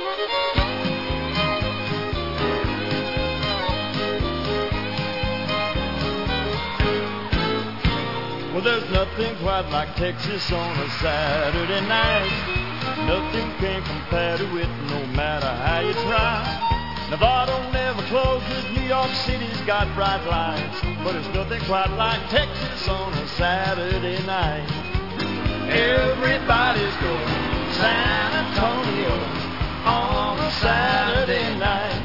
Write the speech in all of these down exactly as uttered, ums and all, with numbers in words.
Well, there's nothing quite like Texas on a Saturday night. Nothing can compare to it, no matter how you try. Nevada never closes, New York City's got bright lights, but it's nothing quite like Texas on a Saturday night. Everybody's going to San Antonio on a Saturday night.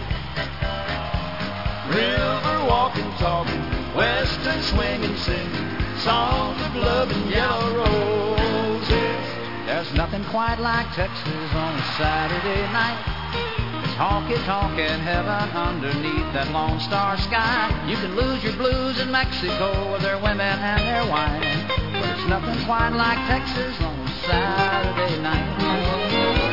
River walking, talking, western swinging, singing songs of love and yellow roses. There's nothing quite like Texas on a Saturday night. It's honky-tonk in heaven underneath that Lone Star sky. You can lose your blues in Mexico with their women and their wine, but it's nothing quite like Texas on a Saturday night.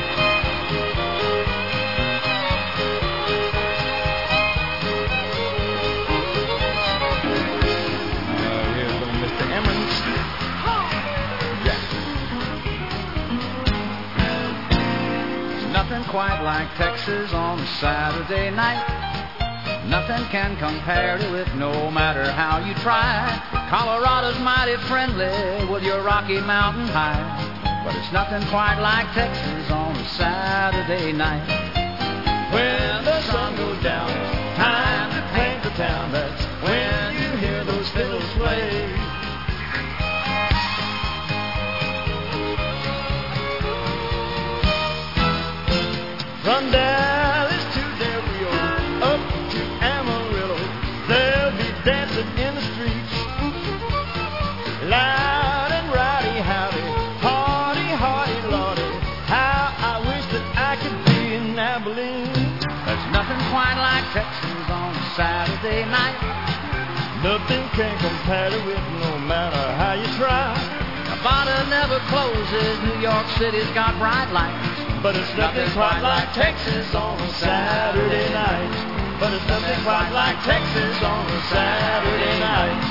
Nothing quite like Texas on a Saturday night. Nothing can compare to it, no matter how you try. Colorado's mighty friendly with your Rocky Mountain high, but it's nothing quite like Texas on a Saturday night. When the sun goes down, it's time to paint the town. That's when you hear those fiddles play. From Dallas to Del Rio, up to Amarillo, they'll be dancing in the streets. Loud and rowdy, howdy, hardy, hardy, lordy, how I wish that I could be in Abilene. There's nothing quite like Texas on a Saturday night. Nothing can compare to it, no matter how you try. Nevada never closes, New York City's got bright lights, but it's nothing quite like Texas on a Saturday night. But it's nothing quite like Texas on a Saturday night.